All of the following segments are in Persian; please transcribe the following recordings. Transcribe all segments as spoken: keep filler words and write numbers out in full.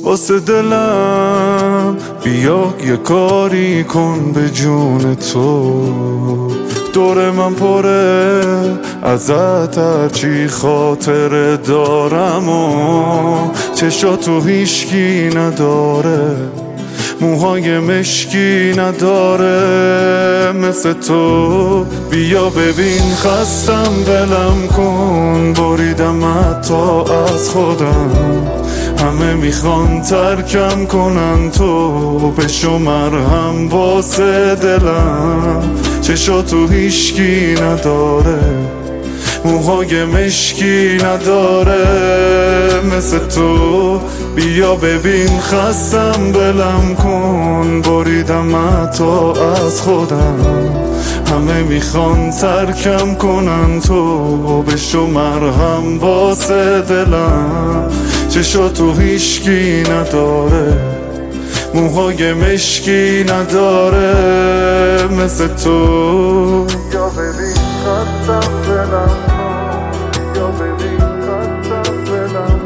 واسه دلم بیا یه کاری کن به جون تو. دور من پره ازت هرچی خاطره دارم و چشاتو هیشکی نداره، موهای مشکی نداره مثل تو. بیا ببین خستم ولم کن، بریدم حتی از خودم. همه میخوان ترکم کنن، تو بشو مرهم واسه دلم. چشاتو هیشکی نداره، موهای مشکی نداره مثل تو. بیا ببین خستم ولم کن، بریدم حتی از خودم. همه میخوان ترکم کنن، تو بشو مرهم واسه دلم. چشاتو هیشکی نداره، موهای مشکی نداره مثل تو. بیا ببین خستم ولم کن، بیا ببین خستم ولم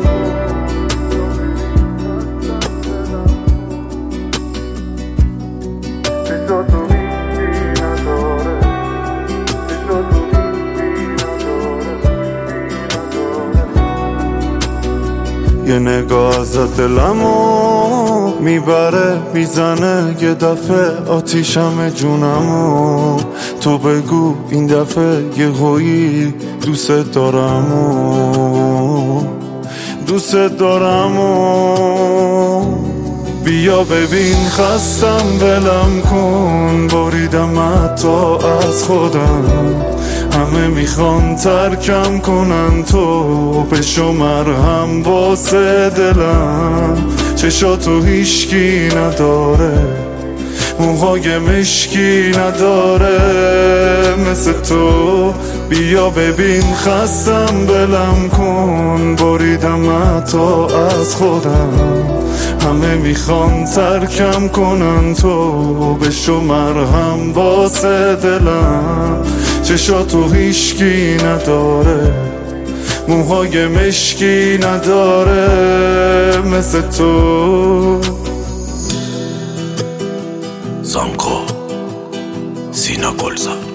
کن. چشاتو هیچی نداره، چشاتو هیچی نداره. یه نگاه ازت دلمو میبره میزنه، یه دفعه آتیشم جونمو. تو بگو این دفعه یه هویی دوست دارم و دوست دارم و بیا ببین خستم ولم کن، بریدم حتی از خودم. همه میخوان ترکم کنن، تو بشو مرهم واسه دلم. چشاتو هیشکی نداره، موهای مشکی نداره مثل تو. بیا ببین خستم ولم کن، بریدم حتی از خودم. همه میخوان ترکم کنن، تو بشو مرهم واسه دلم. چشاتو هیشکی نداره، موهای مشکی نداره مثل تو. زانکو سینا گلزار.